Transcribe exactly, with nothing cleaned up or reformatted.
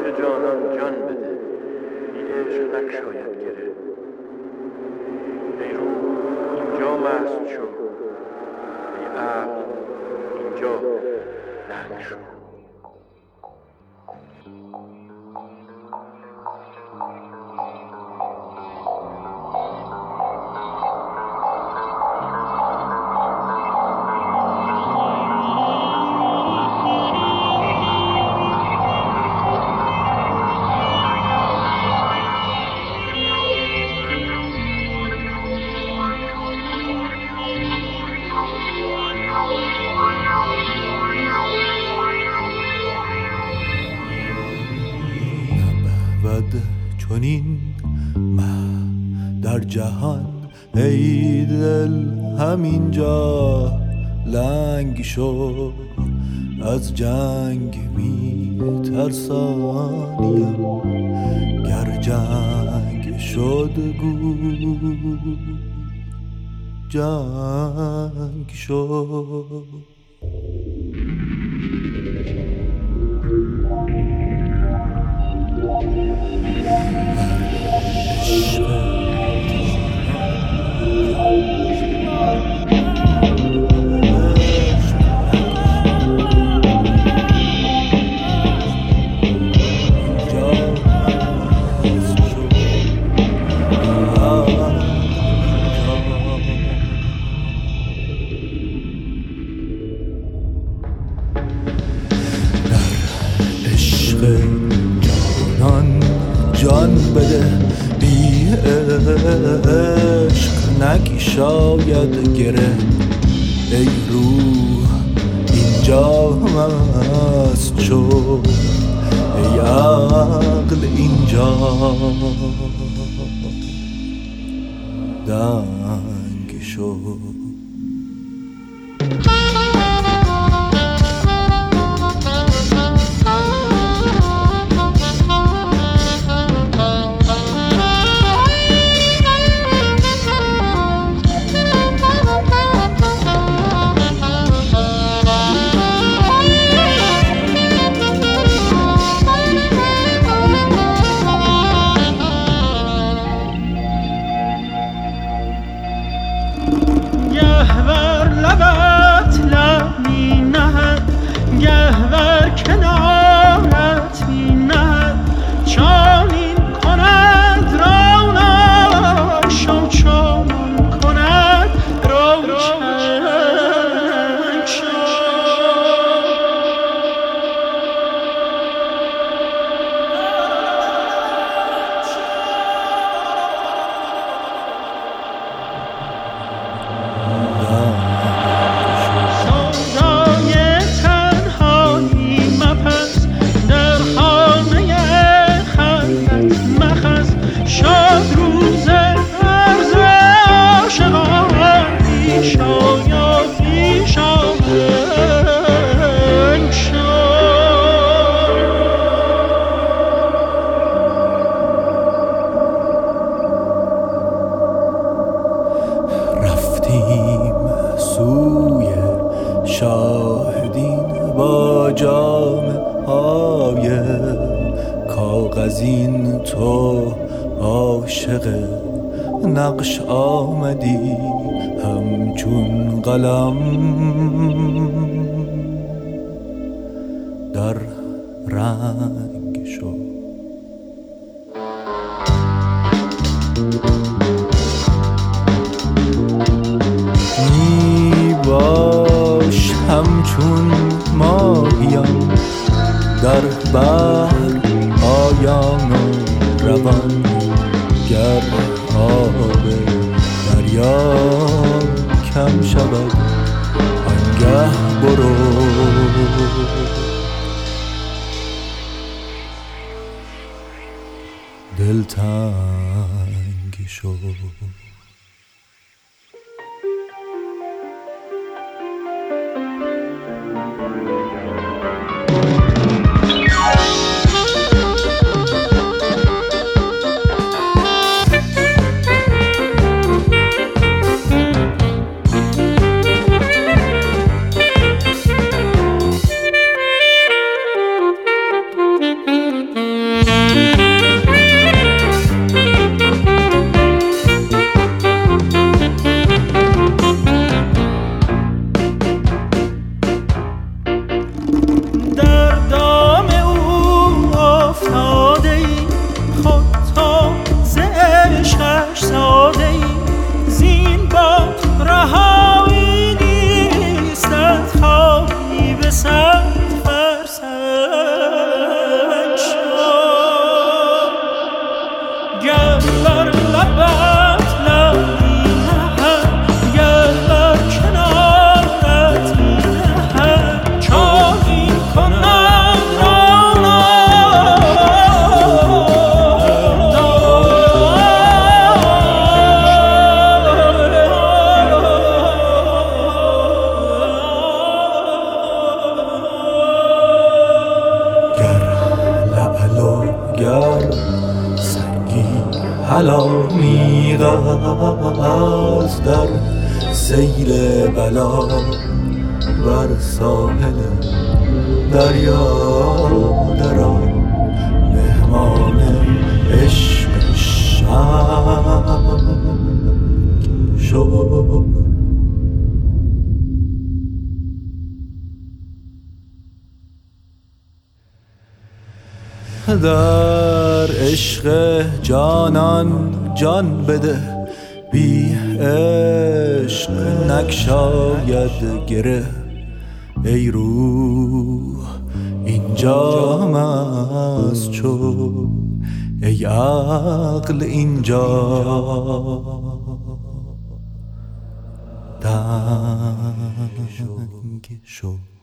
جانان جان بده، بی عشق نگشاید گره. ای روح اینجا مست شو، ای عقل اینجا لنگ شو. چنین مه در جهان ای دل همینجا لنگ شو. از جنگ می ترسانیم، گر جنگ شد گو جنگ شو. جان بده، بی عشق نگشاید گره. ای روح اینجا مست شو، ای عقل اینجا دنگ شو. شاهدین با جام های کاغذین، تو عاشق نقش آمدی همچون قلم در رنگ شو. می باش همچون ماهیان در بحر آیان و روان، گر آب دریا کم شود آنگه برو دلتنگ شو. کلامی غز در سیل بلا بر ساحل دریا درا مهمان عشق شب شد. در عشق جانان جان بده، بی عشق نگشاید گره. ای روح اینجا مست شو، ای عقل اینجا دنگ شو.